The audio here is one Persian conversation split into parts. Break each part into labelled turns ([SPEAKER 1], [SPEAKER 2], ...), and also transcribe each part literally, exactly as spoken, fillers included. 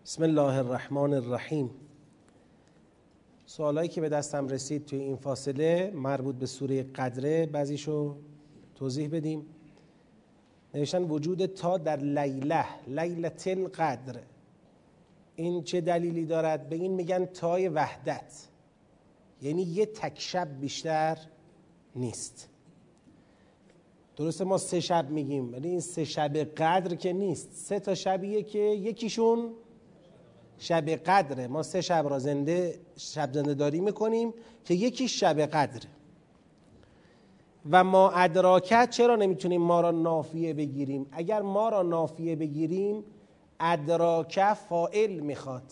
[SPEAKER 1] بسم الله الرحمن الرحیم. سوالایی که به دستم رسید توی این فاصله مربوط به سوره قدره، بعضیشو توضیح بدیم. نوشتن وجود تا در لیله، لیلة القدر، این چه دلیلی دارد؟ به این میگن تای وحدت، یعنی یه تک شب بیشتر نیست. درسته ما سه شب میگیم، ولی این سه شب قدر که نیست، سه تا شبیه که یکیشون شب قدره. ما سه شب را زنده شب زنده داری میکنیم که یکی شب قدره. و ما ادراکت، چرا نمیتونیم ما را نافیه بگیریم؟ اگر ما را نافیه بگیریم ادراکه فاعل میخواد.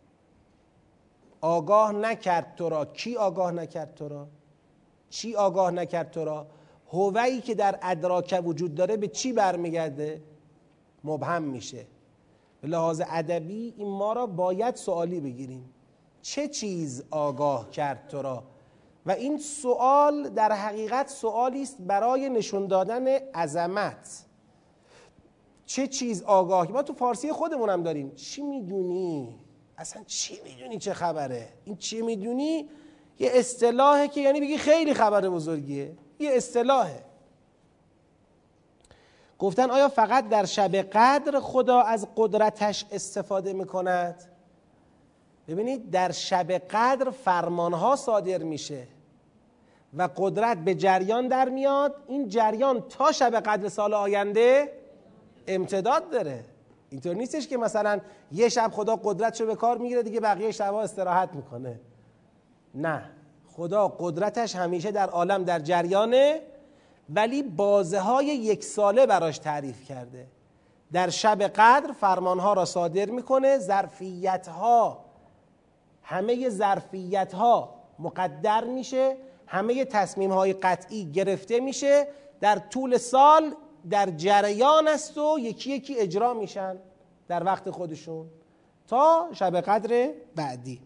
[SPEAKER 1] آگاه نکرد تو را، کی آگاه نکرد تو را؟ چی آگاه نکرد تو را؟ هویی که در ادراکه وجود داره به چی برمیگرده؟ مبهم میشه. به لحاظ ادبی این ما را باید سوالی بگیریم، چه چیز آگاه کرد تو را؟ و این سوال در حقیقت سوالی است برای نشون دادن عظمت. چه چیز آگاه؟ ما تو فارسی خودمون هم داریم، چی میدونی؟ اصلا چی میدونی؟ چه خبره؟ این چی میدونی یه اصطلاحه که یعنی بگی خیلی خبر بزرگیه، یه اصطلاحه. گفتن آیا فقط در شب قدر خدا از قدرتش استفاده میکند؟ ببینید در شب قدر فرمانها صادر میشه و قدرت به جریان در میاد. این جریان تا شب قدر سال آینده امتداد داره. اینطور نیستش که مثلا یه شب خدا قدرتشو به کار میگیره دیگه بقیه شبها استراحت میکنه. نه، خدا قدرتش همیشه در عالم در جریانه، ولی بازه های یک ساله براش تعریف کرده. در شب قدر فرمانها را صادر میکنه، ظرفیت ها، همه ظرفیت ها مقدر میشه، همه تصمیم های قطعی گرفته میشه، در طول سال در جریان است و یکی یکی اجرا میشن در وقت خودشون تا شب قدر بعدی.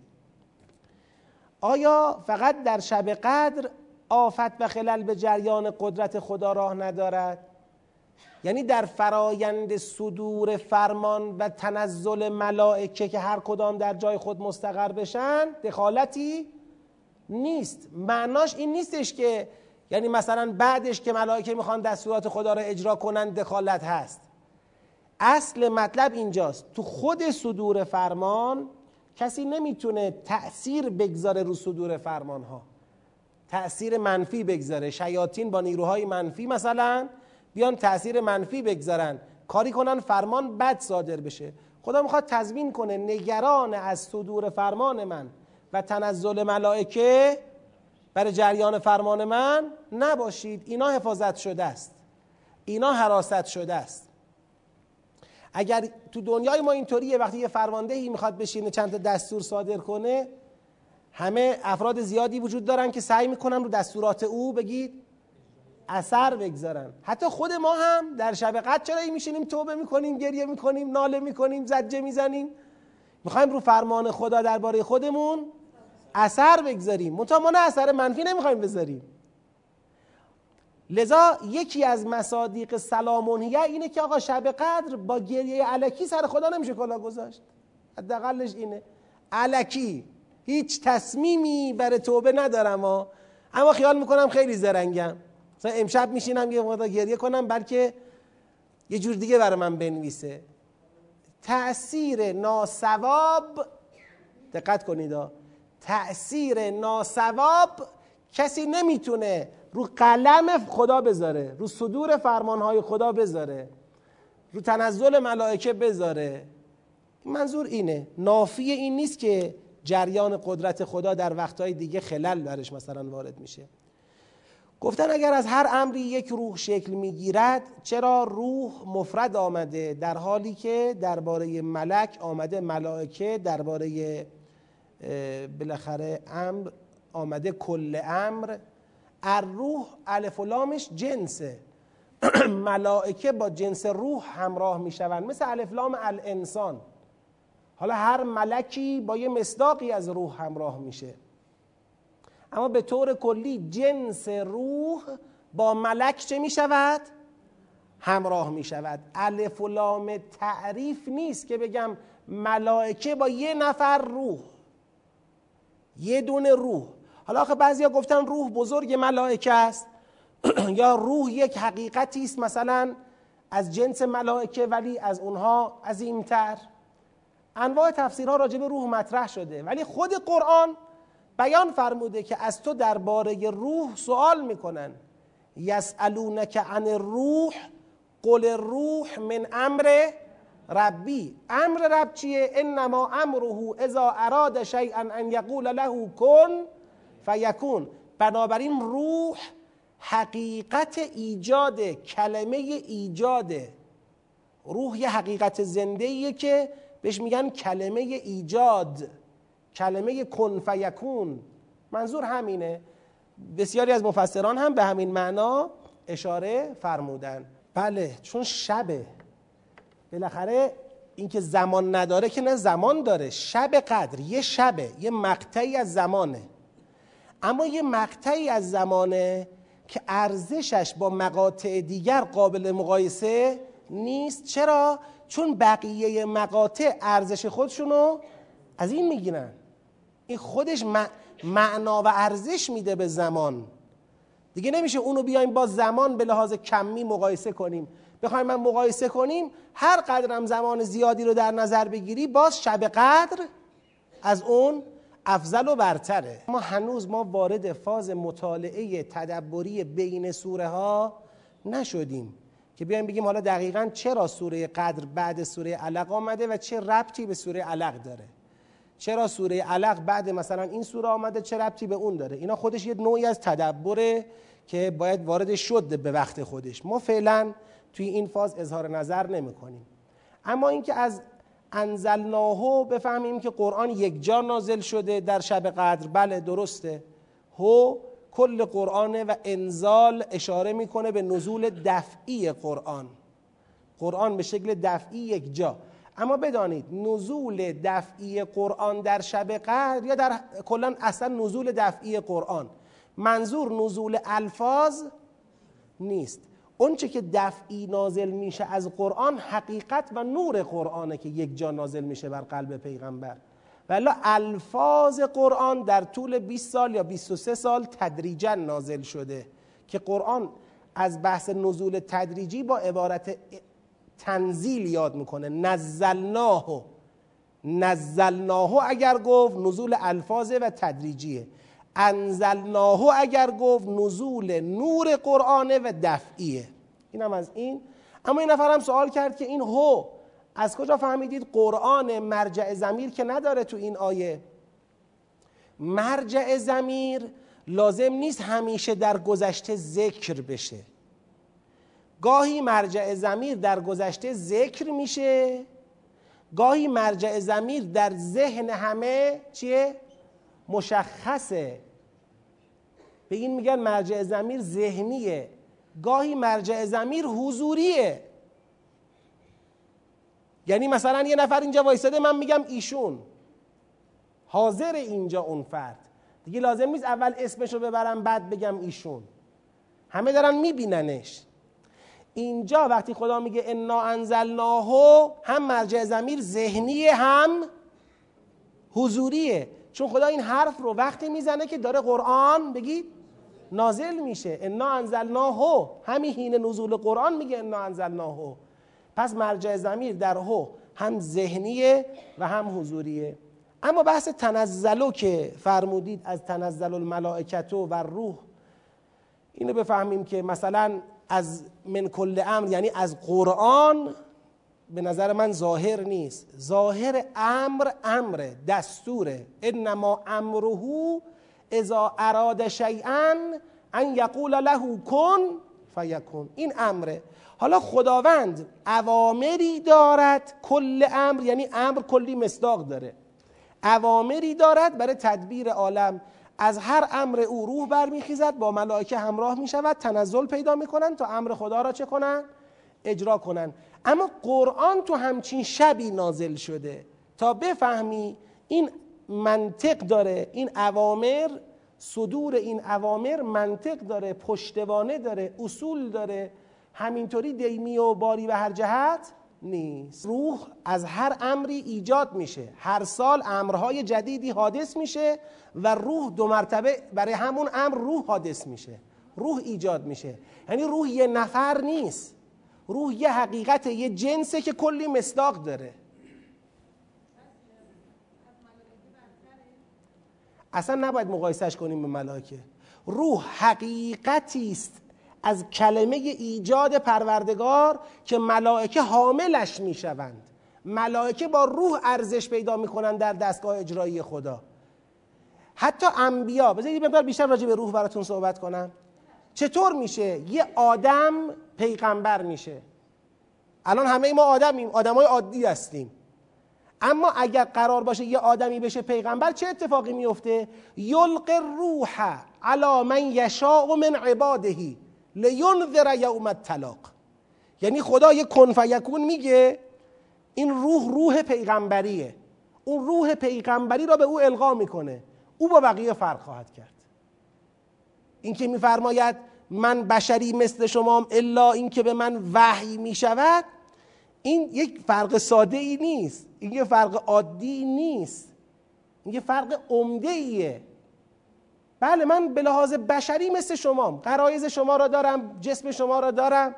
[SPEAKER 1] آیا فقط در شب قدر آفت و خلل به جریان قدرت خدا راه ندارد؟ یعنی در فرایند صدور فرمان و تنزل ملائکه که هر کدام در جای خود مستقر بشن دخالتی نیست؟ معناش این نیستش که یعنی مثلا بعدش که ملائکه میخوان دستورات خدا را اجرا کنن دخالت هست. اصل مطلب اینجاست، تو خود صدور فرمان کسی نمیتونه تأثیر بگذاره رو صدور فرمان ها، تأثیر منفی بگذاره. شیاطین با نیروهای منفی مثلا بیان تأثیر منفی بگذارن، کاری کنن فرمان بد صادر بشه. خدا میخواد تضمین کنه نگران از صدور فرمان من و تنزل ملائکه برای جریان فرمان من نباشید. اینا حفاظت شده است، اینا حراست شده است. اگر تو دنیای ما اینطوریه وقتی یه فرماندهی میخواد بشینه چند تا دستور صادر کنه، همه افراد زیادی وجود دارن که سعی میکنن رو دستورات او بگید اثر بگذارن. حتی خود ما هم در شب قدر چرا این میشینیم توبه میکنیم، گریه میکنیم، ناله میکنیم، زجه میزنیم، میخوایم رو فرمان خدا درباره خودمون اثر بگذاریم، منتها ما نه اثر منفی نمیخوایم بذاریم. لذا یکی از مصادیق سلامونیه اینه که آقا شب قدر با گریه الکی سر خدا نمیشه کلاه گذاشت. حداقلش اینه، الکی هیچ تصمیمی برای توبه ندارم ها. اما خیال میکنم خیلی زرنگم، مثلا امشب میشینم یه مقدار گریه کنم بلکه یه جور دیگه برای من بنویسه. تأثیر ناثواب، دقت کنید ها، تأثیر ناثواب کسی نمیتونه رو قلم خدا بذاره، رو صدور فرمانهای خدا بذاره، رو تنزل ملائکه بذاره. منظور اینه، نافی این نیست که جریان قدرت خدا در وقتهای دیگه خلل درش مثلا وارد میشه. گفتن اگر از هر امری یک روح شکل میگیرد چرا روح مفرد آمده در حالی که درباره ملک آمده ملائکه، درباره بالاخره امر آمده کل امر؟ الروح الف و لامش جنسه. ملائکه با جنس روح همراه میشوند، مثل الف لام الانسان. حالا هر ملکی با یه مصداقی از روح همراه میشه، اما به طور کلی جنس روح با ملک چه میشود؟ همراه میشود. الف و لام تعریف نیست که بگم ملائکه با یه نفر روح، یه دونه روح. حالا آخه بعضیا گفتن روح بزرگ ملائکه است یا روح یک حقیقتی است مثلا از جنس ملائکه ولی از اونها عظیمتر. انواع تفسیرها راجع به روح مطرح شده، ولی خود قرآن بیان فرموده که از تو درباره روح سوال میکنن. یسألونک عن الروح قل الروح من امر ربی. امر رب چیه؟ انما امره اذا اراد شیئا ان یقول له کن فیکون. بنابراین روح حقیقت ایجاد، کلمه ایجاده. روح یه حقیقت زنده‌ایه که بهش میگن کلمه ایجاد، کلمه کن فیکون. منظور همینه. بسیاری از مفسران هم به همین معنا اشاره فرمودن. بله، چون شبه، بالاخره این که زمان نداره که نه، زمان داره. شب قدر یه شبه، یه مقطعی از زمانه، اما یه مقطعی از زمانه که ارزشش با مقاطع دیگر قابل مقایسه نیست. چرا؟ چون بقیه مقاطع ارزش خودشونو از این میگیرن. این خودش معنا و ارزش میده به زمان. دیگه نمیشه اونو بیایم با زمان به لحاظ کمی مقایسه کنیم. بخوایم من مقایسه کنیم، هر قدرم زمان زیادی رو در نظر بگیری، باز شب قدر از اون افضل و برتره. ما هنوز ما وارد فاز مطالعه تدبری بین سوره ها نشدیم که بیایم بگیم حالا دقیقاً چرا سوره قدر بعد سوره علق آمده و چه ربطی به سوره علق داره، چرا سوره علق بعد مثلا این سوره آمده، چه ربطی به اون داره. اینا خودش یه نوعی از تدبره که باید وارد شد به وقت خودش. ما فعلا توی این فاز اظهار نظر نمی کنیم. اما اینکه از انزلناهو بفهمیم که قرآن یک جا نازل شده در شب قدر، بله درسته. هو کل قرآنه و انزال اشاره میکنه به نزول دفعی قرآن. قرآن به شکل دفعی یک جا. اما بدانید نزول دفعی قرآن در شب قدر یا در کلا اصلا نزول دفعی قرآن، منظور نزول الفاظ نیست. اون چه که دفعی نازل میشه از قرآن حقیقت و نور قرآنه که یک جا نازل میشه بر قلب پیغمبر. ولی الفاظ قرآن در طول بیست سال یا بیست و سه سال تدریجا نازل شده که قرآن از بحث نزول تدریجی با عبارت تنزیل یاد میکنه. نزلناه، نزلناه اگر گفت نزول الفاظ و تدریجیه، انزلناه اگر گفت نزول نور قرآنه و دفعیه. این هم از این. اما این نفر هم سوال کرد که این هو از کجا فهمیدید قرآن؟ مرجع ضمیر که نداره تو این آیه. مرجع ضمیر لازم نیست همیشه در گذشته ذکر بشه. گاهی مرجع ضمیر در گذشته ذکر میشه، گاهی مرجع ضمیر در ذهن همه چیه؟ مشخصه. به این میگن مرجع ضمیر ذهنیه. گاهی مرجع ضمیر حضوریه. یعنی مثلا یه نفر اینجا وایساده، من میگم ایشون، حاضر اینجا اون فرد، دیگه لازم نیست اول اسمشو ببرم بعد بگم ایشون، همه دارن میبیننش. اینجا وقتی خدا میگه انا انزلناه، هم مرجع ضمیر ذهنیه هم حضوریه، چون خدا این حرف رو وقتی میزنه که داره قرآن بگید نازل میشه. انا انزلناه، همین حین نزول قرآن میگه انا انزلناه. پس مرجع ضمیر در هو هم ذهنیه و هم حضوریه. اما بحث تنزلو که فرمودید از تنزل الملائکه و روح، اینو بفهمیم که مثلا از من کل امر یعنی از قرآن به نظر من ظاهر نیست. ظاهر امر امر دستوره. انما امره اذا اراد شیئا ان یقول له کن فیکون. این امره. حالا خداوند اوامری دارد، کل امر یعنی امر کلی مصداق داره، اوامری دارد برای تدبیر عالم. از هر امر او روح برمیخیزد، با ملائکه همراه میشود، تنزل پیدا میکنن تا امر خدا را چه کنن؟ اجرا کنن. اما قرآن تو همچین شبی نازل شده تا بفهمی این منطق داره، این اوامر، صدور این اوامر منطق داره، پشتوانه داره، اصول داره، همینطوری دیمی و باری و هر جهت نیست. روح از هر امری ایجاد میشه، هر سال امرهای جدیدی حادث میشه و روح دو مرتبه برای همون امر روح حادث میشه، روح ایجاد میشه. یعنی روح یه نفر نیست، روح یه حقیقت، یه جنسه که کلی مصداق داره. اصلا نباید مقایسهش کنیم به ملائکه. روح حقیقتی است از کلمه ایجاد پروردگار که ملائکه حاملش میشوند. ملائکه با روح ارزش پیدا میکنن در دستگاه اجرایی خدا. حتی انبیا، بذارید یه مقدار بیشتر راجع به روح براتون صحبت کنم. چطور میشه یه آدم پیغمبر میشه؟ الان همه ما آدمیم، آدمای عادی هستیم، اما اگر قرار باشه یه آدمی بشه پیغمبر چه اتفاقی میفته؟ یلقی الروح علی من یشاء من عباده لینذر یوم التلاق. یعنی خدا یه کن فیکون میگه این روح روح پیغمبریه، اون روح پیغمبری را به او القا میکنه، او با بقیه فرق خواهد کرد. این که میفرماید من بشری مثل شمام الا این که به من وحی میشود، این یک فرق ساده ای نیست، این یک فرق عادی نیست، این یک فرق عمده ایه. بله من به لحاظ بشری مثل شمام، غرایز شما را دارم، جسم شما را دارم،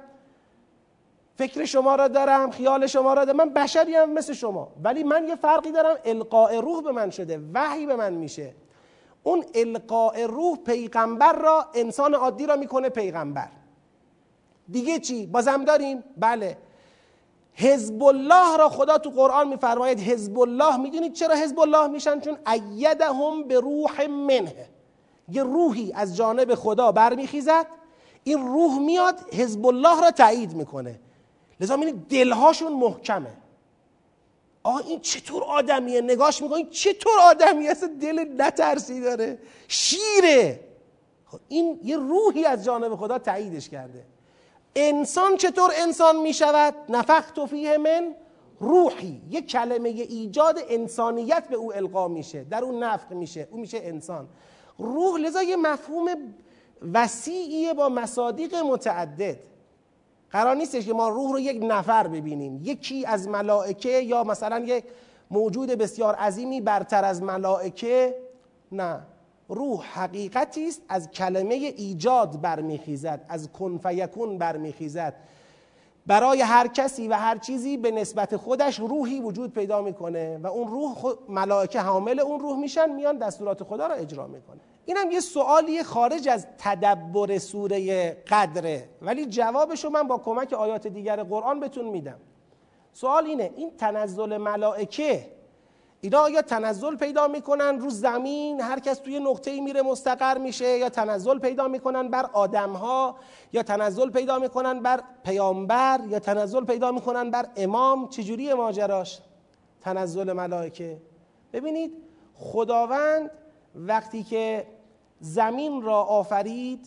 [SPEAKER 1] فکر شما را دارم، خیال شما را دارم، من بشری هم مثل شما، ولی من یه فرقی دارم، القاء روح به من شده، وحی به من میشه. اون القاء روح پیغمبر را، انسان عادی را میکنه پیغمبر. دیگه چی؟ بازم داریم؟ بله، حزب الله را خدا تو قرآن میفرماید حزب الله. میدونید چرا حزب الله میشن؟ چون ایدهم به روح منه، یه روحی از جانب خدا برمیخیزد، این روح میاد حزب الله را تایید میکنه، لذا میبینید دلهاشون محکمه. آه این چطور آدمیه؟ نگاش میکنید چطور آدمیه؟ اصلا دل نترسی داره، شیره. این یه روحی از جانب خدا تاییدش کرده. انسان چطور انسان میشود؟ نفخت فیه من روحی، یک کلمه ایجاد انسانیت به او القا میشه، در اون نفخ میشه، او میشه انسان. روح لذا یه مفهوم وسیعیه با مصادیق متعدد. قرار نیستش که ما روح رو یک نفر ببینیم، یکی از ملائکه یا مثلا یک موجود بسیار عظیمی برتر از ملائکه. نه، روح حقیقتی است از کلمه ایجاد برمیخیزد، از کن فیکون برمیخیزد. برای هر کسی و هر چیزی به نسبت خودش روحی وجود پیدا میکنه و اون روح خود ملائکه حامل اون روح میشن، میان دستورات خدا را اجرا میکنه. اینم یه سوالی خارج از تدبر سوره قدره، ولی جوابشو من با کمک آیات دیگر قرآن بهتون میدم. سوال اینه، این تنزل ملائکه، اینا آیا تنزل پیدا میکنن رو زمین، هر کس توی نقطه‌ای میره مستقر میشه، یا تنزل پیدا میکنن بر آدمها، یا تنزل پیدا میکنن بر پیامبر، یا تنزل پیدا میکنن بر امام؟ چجوری ماجراش تنزل ملائکه؟ ببینید خداوند وقتی که زمین را آفرید،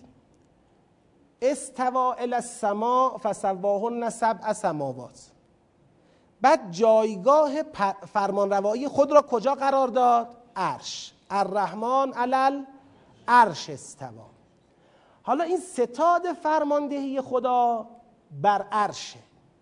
[SPEAKER 1] استوى الی السماء فسواهن سبع سماوات، بعد جایگاه فرمانروایی خود را کجا قرار داد؟ عرش. الرحمن علی العرش استوى. حالا این ستاد فرماندهی خدا بر عرشه.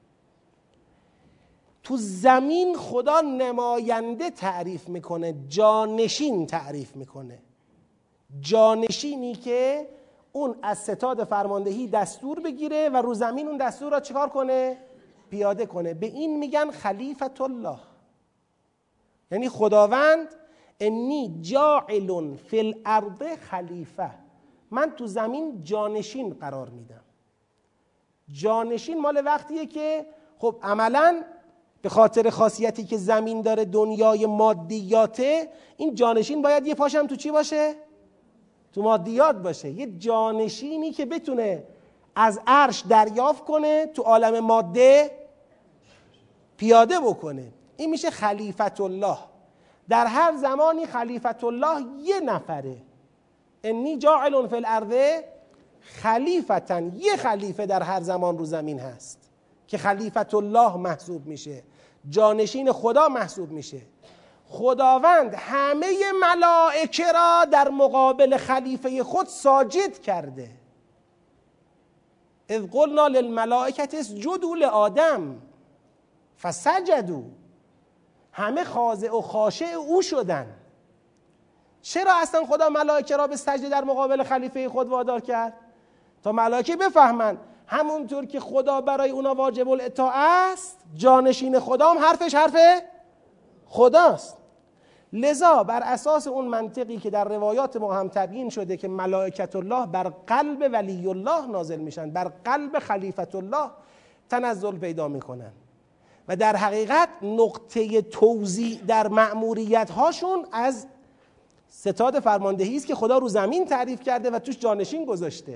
[SPEAKER 1] تو زمین خدا نماینده تعریف میکنه، جانشین تعریف میکنه. جانشینی که اون از ستاد فرماندهی دستور بگیره و رو زمین اون دستور را چکار کنه؟ پیاده کنه. به این میگن خلیفت الله. یعنی خداوند انی جاعل فی الارض خلیفه، من تو زمین جانشین قرار میدم. جانشین مال وقتیه که خب عملاً به خاطر خاصیتی که زمین داره، دنیای مادیاته، این جانشین باید یه پاشم تو چی باشه؟ تو مادیات باشه. یه جانشینی که بتونه از عرش دریافت کنه، تو عالم ماده پیاده بکنه، این میشه خلیفت الله. در هر زمانی خلیفت الله یه نفره. انی جاعل فی الارض خلیفتن، یه خلیفه در هر زمان رو زمین هست که خلیفت الله محسوب میشه، جانشین خدا محسوب میشه. خداوند همه ملائکه را در مقابل خلیفه خود ساجد کرده. اذ قلنا للملائکه اسجدوا لآدم. فسجدوا، همه خاضع و خاشع او شدن. چرا اصلا خدا ملائکه را به سجده در مقابل خلیفه خود وادار کرد؟ تا ملائکه بفهمن همونطور که خدا برای اونا واجب الاطاعه است، جانشین خدا هم حرفش حرف خداست. لذا بر اساس اون منطقی که در روایات ما هم تبیین شده که ملائکت الله بر قلب ولی الله نازل میشن، بر قلب خلیفت الله تنزل پیدا میکنن و در حقیقت نقطه توزیع در مأموریت هاشون از ستاد فرماندهی است که خدا رو زمین تعریف کرده و توش جانشین گذاشته.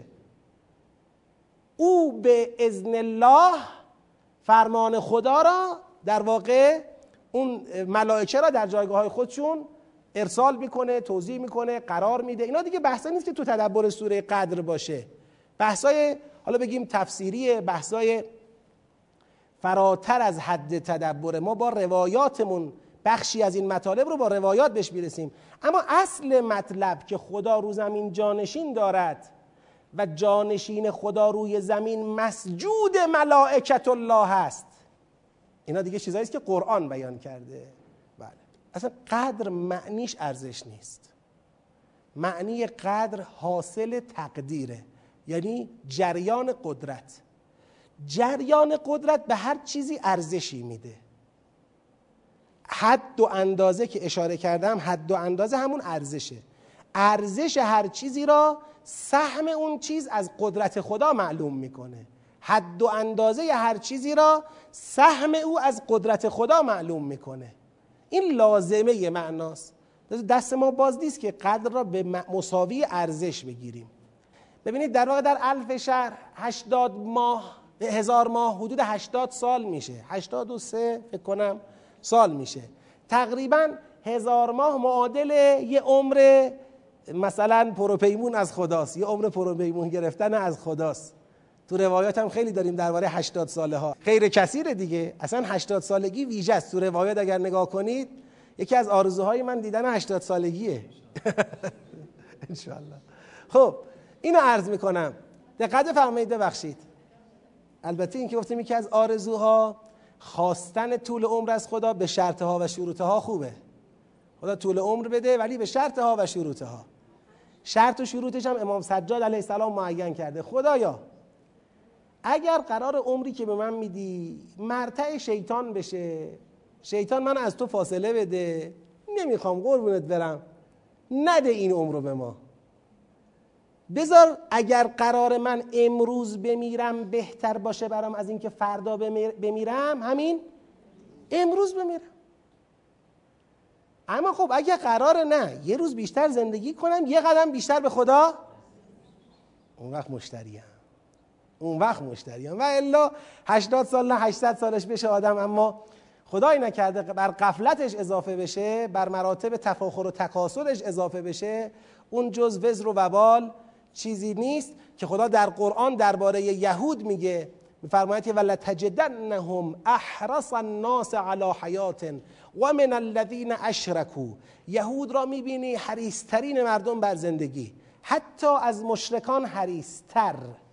[SPEAKER 1] او به اذن الله فرمان خدا را در واقع اون ملائکه را در جایگاه های خودشون ارسال میکنه، توضیح میکنه، قرار میده. اینا دیگه بحثا نیست که تو تدبر سوره قدر باشه، بحثای حالا بگیم تفسیریه، بحثای فراتر از حد تدبر. ما با روایاتمون بخشی از این مطالب رو با روایات بهش میرسیم، اما اصل مطلب که خدا رو زمین جانشین دارد و جانشین خدا روی زمین مسجود ملائکت الله هست، اینا دیگه چیزایی است که قرآن بیان کرده. بله، اصلا قدر معنیش ارزش نیست. معنی قدر حاصل تقدیره، یعنی جریان قدرت. جریان قدرت به هر چیزی ارزشی میده. حد و اندازه که اشاره کردم، حد و اندازه همون ارزشه. ارزش هر چیزی را سهم اون چیز از قدرت خدا معلوم میکنه. حد و اندازه هر چیزی را سهم او از قدرت خدا معلوم میکنه. این لازمه معناست. دست ما باز نیست که قدر را به مساوی ارزش بگیریم. ببینید در واقع در الف شهر هشتاد ماه، هزار ماه حدود هشتاد سال میشه، هشتاد و سه فکر کنم سال میشه. تقریبا هزار ماه معادل یه عمر مثلا پروپیمون از خداست، یه عمر پروپیمون گرفتن از خداست. تو روایات هم خیلی داریم درباره هشتاد ساله ها، خیر کثیره دیگه. اصلا هشتاد سالگی ویژه است. تو روایات اگر نگاه کنید یکی از آرزوهای من دیدن هشتاد سالگیه انشالله. خب اینو عرض میکنم، دقت فرمایید. ببخشید، البته این که گفتیم یکی از آرزوها خواستن طول عمر از خدا به شرطها و شروطها خوبه. خدا طول عمر بده ولی به شرطها و شروطها. شرط و شروطش هم امام سجاد علیه السلام معین کرده. خدایا اگر قرار عمری که به من میدی مرتع شیطان بشه، شیطان من از تو فاصله بده، نمیخوام قربونت برم، نده این عمر رو به ما. بذار اگر قرار من امروز بمیرم بهتر باشه برام از اینکه فردا بمیرم، همین امروز بمیرم. اما خب اگر قرار نه یه روز بیشتر زندگی کنم، یه قدم بیشتر به خدا، اون وقت مشتریم اون وقت مشتریم و الا هشتاد سال نه هشتصد سالش بشه آدم، اما خدای نکرده بر غفلتش اضافه بشه، بر مراتب تفاخر و تکاسلش اضافه بشه، اون جز وزر و وبال چیزی نیست که خدا در قرآن درباره یهود میگه، میفرماید که ولتجدنهم احرص الناس علی حیات و من الذین اشرکوا. یهود را میبینی حریص‌ترین مردم بر زندگی، حتی از مشرکان حریص‌تر.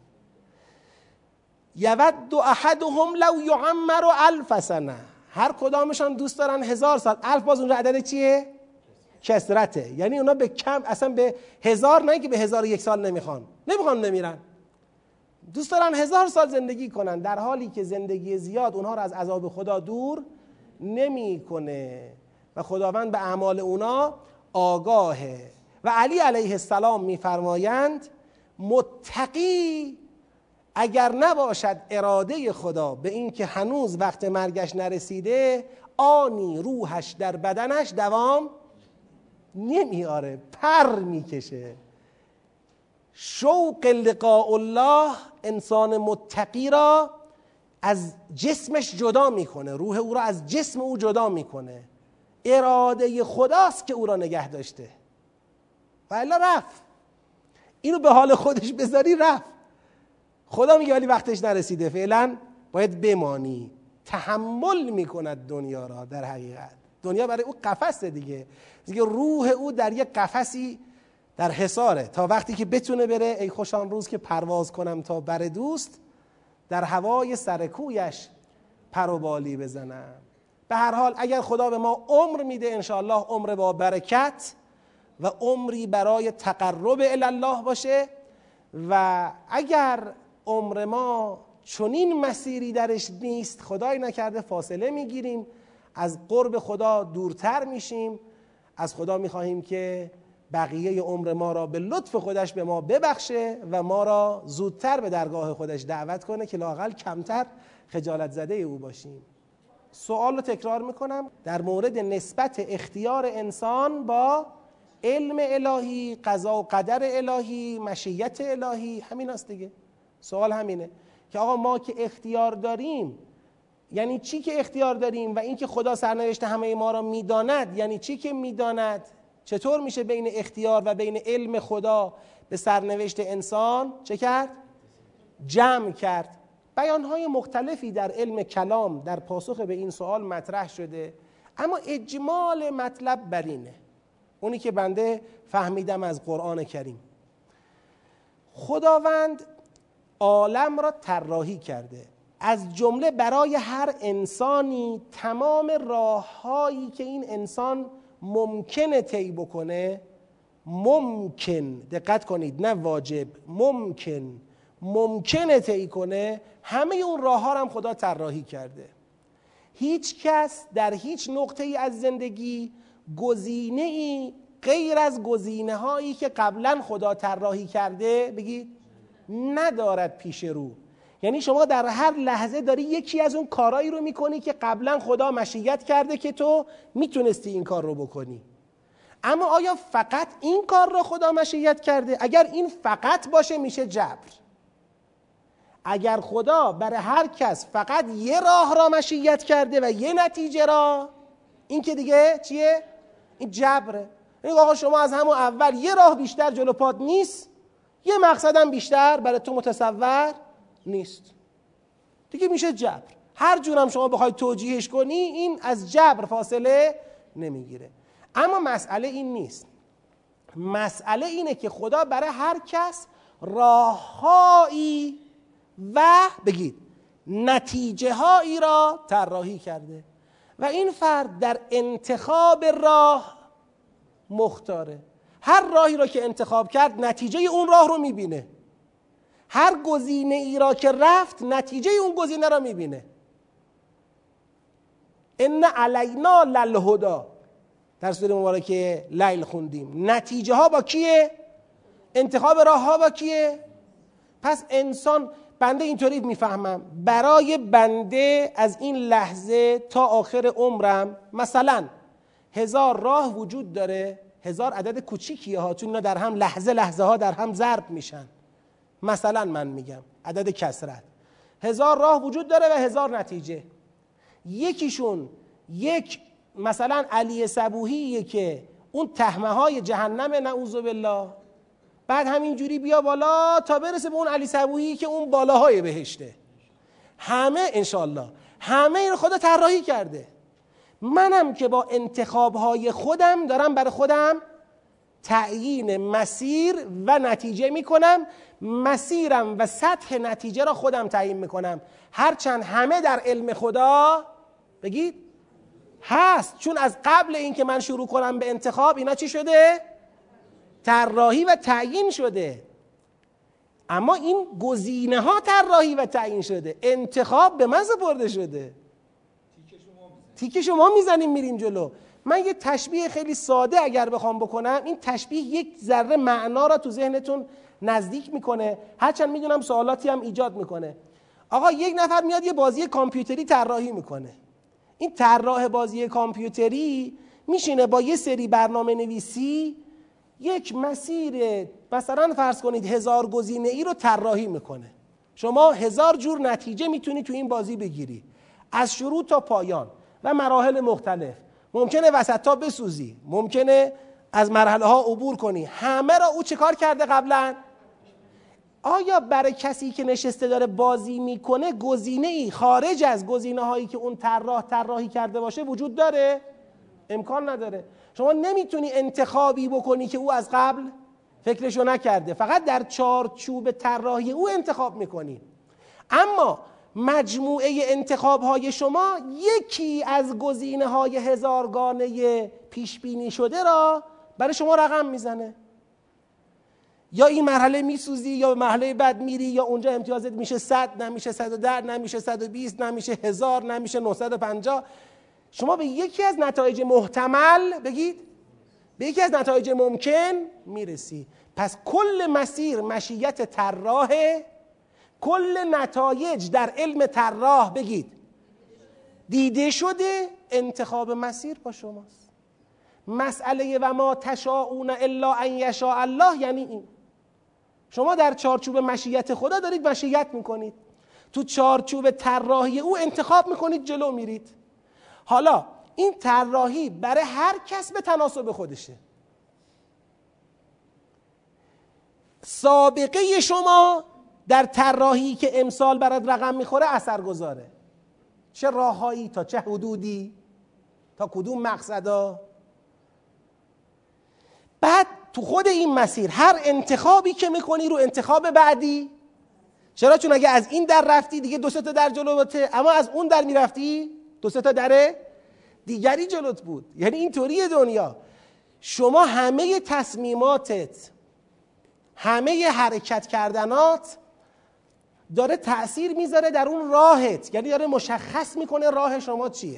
[SPEAKER 1] یود احدهم لو یعمر الف سنه، هر کدامشان دوست دارن هزار سال. الف باز اون عدد چیه؟ کثرته، یعنی اونا به کم، اصلا به هزار نه که به هزار یک سال نمیخوان، نمیخوان نمیرن، دوست دارن هزار سال زندگی کنن، در حالی که زندگی زیاد اونها رو از عذاب خدا دور نمیکنه و خداوند به اعمال اونا آگاهه. و علی علیه السلام میفرمایند متقی اگر نباشد اراده خدا به این که هنوز وقت مرگش نرسیده، آنی روحش در بدنش دوام نمیاره، پر میکشه. شوق لقاء الله انسان متقی را از جسمش جدا میکنه، روح او را از جسم او جدا میکنه. اراده خداست که او را نگه داشته و الا رفت. اینو به حال خودش بذاری رفت. خدا میگه ولی وقتش نرسیده، فعلا باید بمانی. تحمل میکند دنیا را. در حقیقت دنیا برای او قفسه دیگه، دیگه روح او در یک قفسی در حصاره تا وقتی که بتونه بره. ای خوش آن روز که پرواز کنم تا بر دوست، در هوای سرکویش پر و بالی بزنم. به هر حال اگر خدا به ما عمر میده انشاءالله عمر با برکت و عمری برای تقرب الی الله باشه، و اگر عمر ما چنین مسیری درش نیست خدای نکرده فاصله میگیریم، از قرب خدا دورتر میشیم. از خدا میخواهیم که بقیه عمر ما را به لطف خودش به ما ببخشه و ما را زودتر به درگاه خودش دعوت کنه که لااقل کمتر خجالت زده او باشیم. سوال رو تکرار میکنم در مورد نسبت اختیار انسان با علم الهی، قضا و قدر الهی، مشیت الهی. همین است دیگه. سوال همینه که آقا ما که اختیار داریم یعنی چی که اختیار داریم، و این که خدا سرنوشت همه ما را میداند یعنی چی که میداند؟ چطور میشه بین اختیار و بین علم خدا به سرنوشت انسان چه کرد؟ جمع کرد. بیانهای مختلفی در علم کلام در پاسخ به این سوال مطرح شده، اما اجمال مطلب بر اینه، اونی که بنده فهمیدم از قرآن کریم. خداوند عالم را طراحی کرده، از جمله برای هر انسانی تمام راههایی که این انسان ممکنه طی بکنه، ممکن، دقت کنید نه واجب، ممکن ممکنه طی کنه، همه اون راه ها هم خدا طراحی کرده. هیچ کس در هیچ نقطه ای از زندگی گزینه ای غیر از گزینه هایی که قبلا خدا طراحی کرده بگید ندارد پیش رو. یعنی شما در هر لحظه داری یکی از اون کارهایی رو میکنی که قبلا خدا مشیت کرده که تو میتونستی این کار رو بکنی. اما آیا فقط این کار رو خدا مشیت کرده؟ اگر این فقط باشه میشه جبر. اگر خدا برای هر کس فقط یه راه را مشیت کرده و یه نتیجه را، این که دیگه چیه؟ این جبره. این آقا شما از همون اول یه راه بیشتر جلو پات نیست، یه مقصدم بیشتر برای تو متصور نیست، دیگه میشه جبر. هر جورم شما بخوای توجیهش کنی این از جبر فاصله نمیگیره. اما مسئله این نیست، مسئله اینه که خدا برای هر کس راههایی و بگید نتیجه هایی را طراحی کرده و این فرد در انتخاب راه مختاره. هر راهی را که انتخاب کرد نتیجه اون راه رو میبینه، هر گزینه ای را که رفت نتیجه اون گزینه را میبینه. ان علینا للهدی در سوره مبارکه لیل خوندیم. نتیجه ها با کیه؟ انتخاب راه ها با کیه؟ پس انسان، بنده اینطوری میفهمم، برای بنده از این لحظه تا آخر عمرم مثلا هزار راه وجود داره، هزار عدد کوچیکیه ها، چون اینا در هم لحظه لحظه ها در هم ضرب میشن. مثلا من میگم عدد کسرت، هزار راه وجود داره و هزار نتیجه. یکیشون یک مثلا علی صبوحیه که اون تهمه های جهنم نعوذ بالله، بعد همینجوری بیا بالا تا برسه به اون علی صبوحی که اون بالاهای بهشته. همه انشالله همه این خدا طراحی کرده. منم که با انتخابهای خودم دارم برای خودم تعیین مسیر و نتیجه میکنم، مسیرم و سطح نتیجه را خودم تعیین میکنم، هرچند همه در علم خدا بگید هست، چون از قبل اینکه من شروع کنم به انتخاب اینا چی شده؟ طراحی و تعیین شده. اما این گزینه ها طراحی و تعیین شده، انتخاب به من سپرده شده. تیکه شما میزنیم میریم جلو. من یه تشبیه خیلی ساده اگر بخوام بکنم، این تشبیه یک ذره معنا را تو ذهنتون نزدیک میکنه، هرچند میدونم سوالاتی هم ایجاد میکنه. آقا یک نفر میاد یه بازی کامپیوتری طراحی میکنه. این طراح بازی کامپیوتری میشینه با یه سری برنامه نویسی یک مسیر مثلا فرض کنید هزار گزینه ای رو طراحی میکنه. شما هزار جور نتیجه میتونی تو این بازی بگیری، از شروع تا پایان و مراحل مختلف. ممکنه وسطا بسوزی، ممکنه از مرحله ها عبور کنی. همه را او چه کار کرده قبلا؟ آیا برای کسی که نشسته داره بازی میکنه گزینه ای خارج از گزینه هایی که اون طراح طراحی کرده باشه وجود داره؟ امکان نداره. شما نمیتونی انتخابی بکنی که او از قبل فکرشو نکرده، فقط در چارچوب طراحی او انتخاب میکنی. اما مجموعه انتخاب های شما یکی از گزینه های هزارگانه پیش بینی شده را برای شما رقم میزنه. یا این مرحله میسوزی، یا مرحله بعد میری، یا اونجا امتیازت میشه صد، نمیشه صد و ده، نمیشه صد و بیست، نمیشه هزار، نمیشه نهصد و پنجاه. شما به یکی از نتایج محتمل بگید، به یکی از نتایج ممکن میرسی. پس کل مسیر مشیت طراحه، کل نتایج در علم طراح بگید دیده شده، انتخاب مسیر با شماست. مسئله و ما تشاءون الا ان یشاء الله یعنی این، شما در چارچوب مشیت خدا دارید مشیت میکنید، تو چارچوب طراحی او انتخاب میکنید، جلو میرید. حالا این طراحی برای هر کس به تناسب خودشه. سابقه شما در طراحی که امسال برات رقم میخوره اثر گذاره، چه راههایی تا چه حدودی، تا کدوم مقصدا. بعد تو خود این مسیر هر انتخابی که میکنی رو انتخاب بعدی، چرا؟ چون اگه از این در رفتی دیگه دو سه تا در جلوته، اما از اون در میرفتی دو سه تا در دیگری جلوت بود. یعنی اینطوری دنیا، شما همه تصمیماتت، همه حرکت کردنات داره تأثیر میذاره در اون راهت، یعنی داره مشخص میکنه راه شما چیه.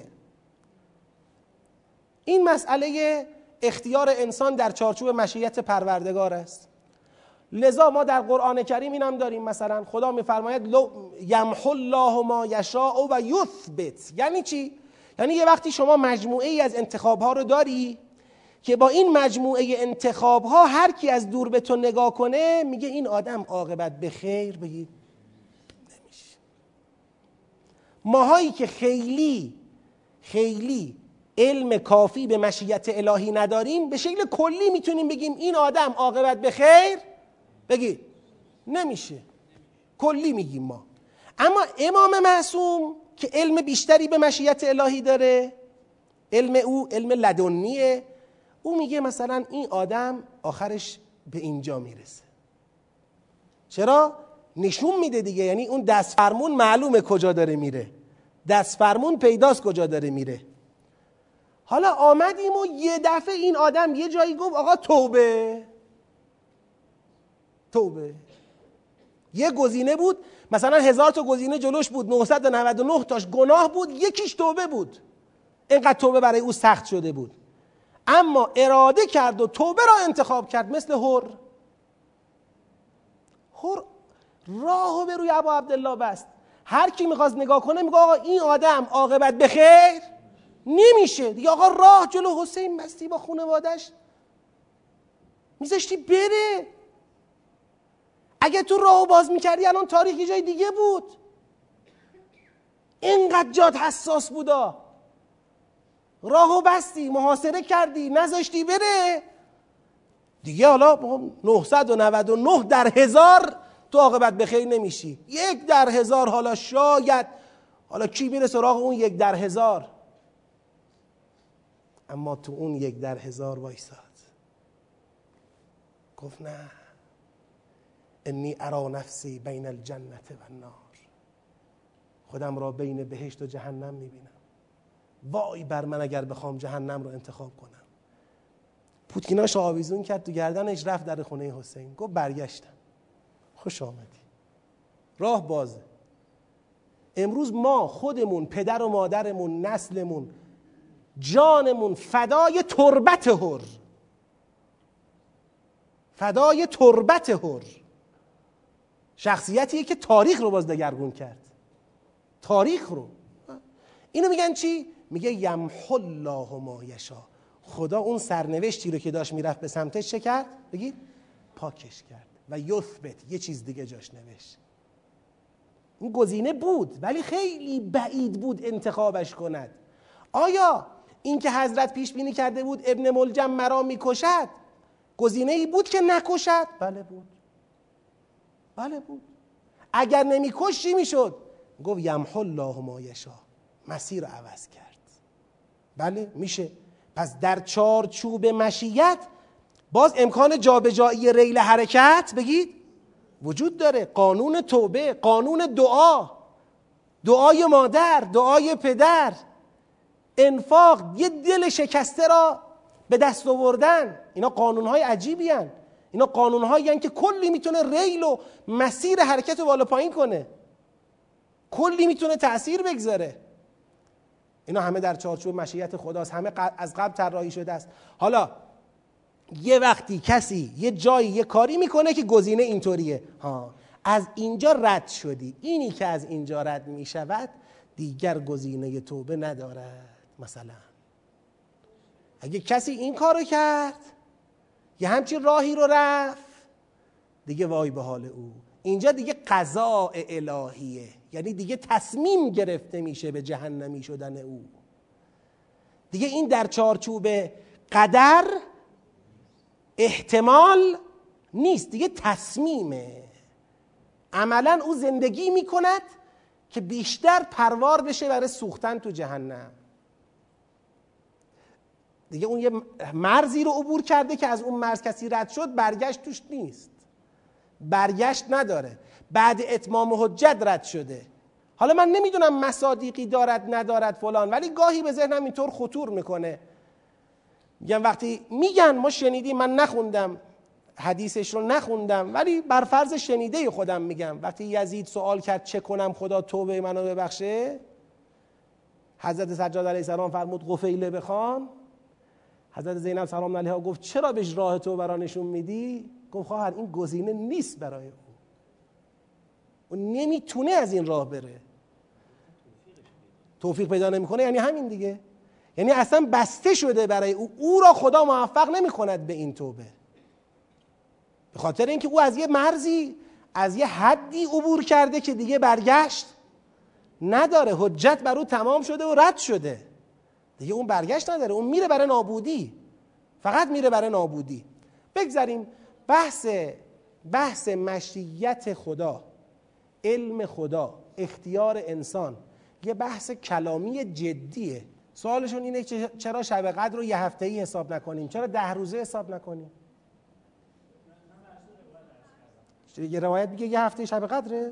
[SPEAKER 1] این مسئله اختیار انسان در چارچوب مشیت پروردگار است. لذا ما در قرآن کریم اینم داریم، مثلا خدا میفرماید یمحو الله ما یشاء و یثبت. یعنی چی؟ یعنی یه وقتی شما مجموعه ای از انتخاب ها رو داری که با این مجموعه انتخاب ها هر کی از دور به تو نگاه کنه میگه این آدم عاقبت به خیر، بگید نمیشه. ماهایی که خیلی خیلی علم کافی به مشیت الهی نداریم، به شکل کلی میتونیم بگیم این آدم عاقبت به خیر، بگید نمیشه، کلی میگیم ما. اما امام معصوم که علم بیشتری به مشیت الهی داره، علم او علم لدنیه، او میگه مثلا این آدم آخرش به اینجا میرسه. چرا؟ نشون میده دیگه، یعنی اون دست فرمون معلومه کجا داره میره، دست فرمون پیداست کجا داره میره. حالا آمدیم و یه دفعه این آدم یه جایی گفت آقا توبه توبه. یه گزینه بود، مثلا هزار تا گزینه جلوش بود، نهصد و نود و نه تاش گناه بود، یکیش توبه بود. اینقدر توبه برای او سخت شده بود، اما اراده کرد و توبه را انتخاب کرد. مثل هر هر راهو به روی ابا عبدالله بست. هر کی میخواست نگاه کنه میگه آقا این آدم عاقبت به خیر نمیشه دیگه. آقا راه جلو حسین بستی با خانواده‌اش، میذاشتی بره. اگه تو راهو باز میکردی الان تاریخ یه جای دیگه بود. اینقدر جات حساس بودا، راهو بستی، محاصره کردی، نذاشتی بره دیگه. حالا نهصد و نود و نه در هزار تو عاقبت به خیر نمیشی، یک در هزار. حالا شاید، حالا کی میره سراغ اون یک در هزار؟ اما تو اون یک در هزار وایساد، گفت نه، انی ارا نفسی بین الجنة و النار، خودم را بین بهشت و جهنم میبینم. وای بر من اگر بخوام جهنم رو انتخاب کنم. پوتیناش آویزون کرد تو گردنش، رفت در خونه حسین، گفت برگشتم. خوش آمدی، راه بازه. امروز ما خودمون، پدر و مادرمون، نسلمون، جانمون فدای تربت هر، فدای تربت هر. شخصیتیه که تاریخ رو باز دگرگون کرد، تاریخ رو. اینو میگن چی؟ میگه یمحو الله ما یشاء. خدا اون سرنوشتی رو که داشت میرفت به سمتش چه کرد؟ بگید پاکش کرد. و یثبت، یه چیز دیگه جاش نوشت. این گزینه بود ولی خیلی بعید بود انتخابش کند. آیا این که حضرت پیش بینی کرده بود ابن ملجم مرا میکشد گزینه ای بود که نکشد؟ بله بود، بله بود. اگر نمیکش چی میشد؟ گفت یمحو الله ما یشاء، مسیر رو عوض کرد. بله میشه. پس در چارچوب مشیت باز امکان جابجایی ریل حرکت بگید وجود داره. قانون توبه، قانون دعا، دعای مادر، دعای پدر، انفاق، یه دل شکسته را به دست آوردن. اینا قانونهای عجیبی هن. اینا قانونهایی هن که کلی میتونه ریل و مسیر حرکت رو بالا پایین کنه، کلی میتونه تأثیر بگذاره. اینا همه در چارچوب مشیت خداست، همه از قبل طراحی شده است. حالا یه وقتی کسی یه جایی یه کاری میکنه که گزینه اینطوریه، ها از اینجا رد شدی، اینی که از اینجا رد میشود دیگر گزینه توبه ندارد. مثلا اگه کسی این کارو کرد، یه همچین راهی رو رفت، دیگه وای به حال او. اینجا دیگه قضاء الهیه، یعنی دیگه تصمیم گرفته میشه به جهنمی شدن او. دیگه این در چارچوب قدر احتمال نیست، دیگه تصمیمه. عملا او زندگی میکند که بیشتر پروار بشه برای سوختن تو جهنم. دیگه اون یه مرزی رو عبور کرده که از اون مرز کسی رد شد برگشت توش نیست، برگشت نداره، بعد اتمام حجت رد شده. حالا من نمیدونم مصادیقی دارد ندارد فلان، ولی گاهی به ذهنم اینطور خطور میکنه، میگم وقتی میگن ما شنیدیم، من نخوندم حدیثش رو، نخوندم، ولی بر فرض شنیده خودم میگم، وقتی یزید سوال کرد چه کنم خدا توبه منو ببخشه، حضرت سجاد علیه السلام فرمود قفیله بخوان. حضرت زینب سلام علیها گفت چرا بهش راه توبه را نشون میدی؟ گفت خواهر این گزینه نیست برای او، اون نمیتونه از این راه بره، توفیق پیدا نمیکنه. یعنی همین دیگه، یعنی اصلا بسته شده برای او، او را خدا موفق نمیکند به این توبه، به خاطر اینکه او از یه مرزی، از یه حدی عبور کرده که دیگه برگشت نداره، حجت بر او تمام شده و رد شده، دیگه اون برگشت نداره، اون میره برای نابودی، فقط میره برای نابودی. بگذاریم بحث بحث مشیت خدا، علم خدا، اختیار انسان یه بحث کلامی جدیه. سوالشون اینه که چرا شب قدر رو یه هفته‌ای حساب نکنیم، چرا ده روزه حساب نکنیم؟ یه روایت میگه یه هفته شب قدره،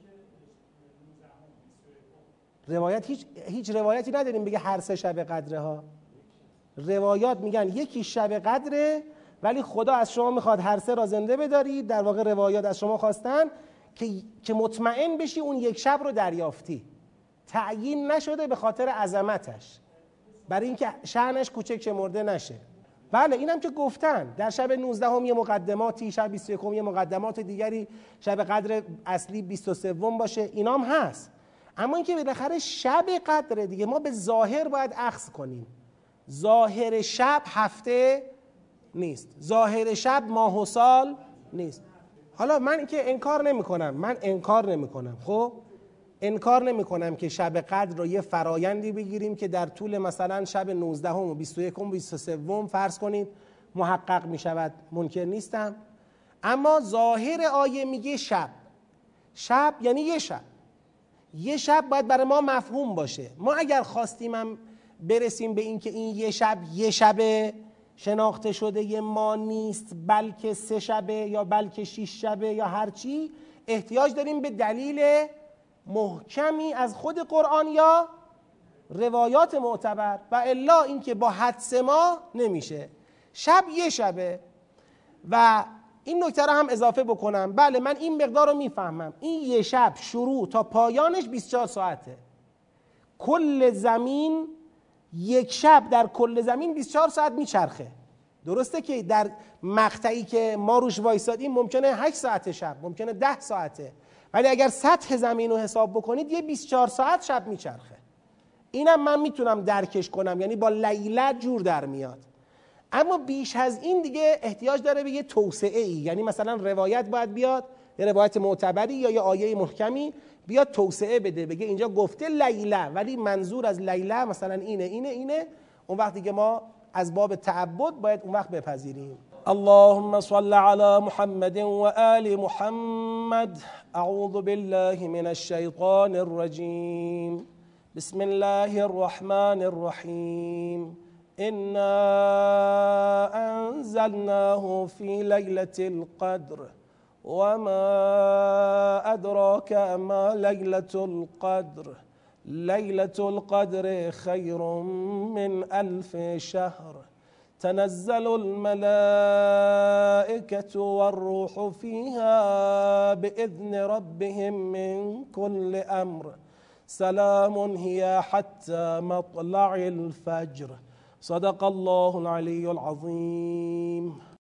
[SPEAKER 1] روایت هیچ هیچ روایتی نداریم بگه هر سه شب قدره ها. روایات میگن یکی شب قدره، ولی خدا از شما میخواد هر سه را زنده بدارید. در واقع روایات از شما خواستن که که مطمئن بشی اون یک شب رو دریافتی. تعیین نشده به خاطر عظمتش، برای اینکه شأنش کوچک شمرده نشه. بله اینم که گفتن در شب نوزدهم یه مقدماتی، شب بیست و یکم یه مقدمات دیگری، شب قدر اصلی بیست و سه باشه، اینام هست. اما اینکه بالاخره شب قدر دیگه، ما به ظاهر باید اخذ کنیم. ظاهر شب هفته نیست، ظاهر شب ماه و سال نیست. حالا من که انکار نمی کنم، من انکار نمی کنم، خب انکار نمی کنم که شب قدر رو یه فرایندی بگیریم که در طول مثلا شب نوزدهم و بیست و یکم و بیست و سوم فرض کنید محقق می شود، منکر نیستم. اما ظاهر آیه میگه شب، شب یعنی یه شب، یه شب باید برای ما مفهوم باشه. ما اگر خواستیم هم برسیم به این که این یه شب یه شب شناخته شده یه ما نیست، بلکه سه شبه یا بلکه شیش شبه یا هرچی، احتیاج داریم به دلیل محکمی از خود قرآن یا روایات معتبر، و الا اینکه با حدس ما نمیشه. شب یه شبه. و این نکته رو هم اضافه بکنم، بله من این مقدار رو میفهمم، این یه شب شروع تا پایانش بیست و چهار ساعته. کل زمین یک شب در کل زمین بیست و چهار ساعت میچرخه. درسته که در مقطعی که ما روش وایسادیم ممکنه هشت ساعت شب، ممکنه ده ساعته، ولی اگر سطح زمین رو حساب بکنید یه بیست و چهار ساعت شب میچرخه. اینم من میتونم درکش کنم، یعنی با لیله جور در میاد. اما بیش از این دیگه احتیاج داره به یه توسعه ای، یعنی مثلا روایت باید بیاد، یه روایت معتبری یا یه آیه محکمی بیاد توسعه بده، بگه اینجا گفته لیله ولی منظور از لیله مثلا اینه اینه اینه. اون وقت دیگه ما از باب تعبد باید اون وقت بپذیریم. اللهم صل علی محمد و آل محمد. اعوذ بالله من الشیطان الرجیم. بسم الله الرحمن الرحیم. إنا أنزلناه في ليلة القدر وما أدراك ما ليلة القدر ليلة القدر خير من ألف شهر تنزل الملائكة والروح فيها بإذن ربهم من كل أمر سلام هي حتى مطلع الفجر. صدق الله العلي العظيم.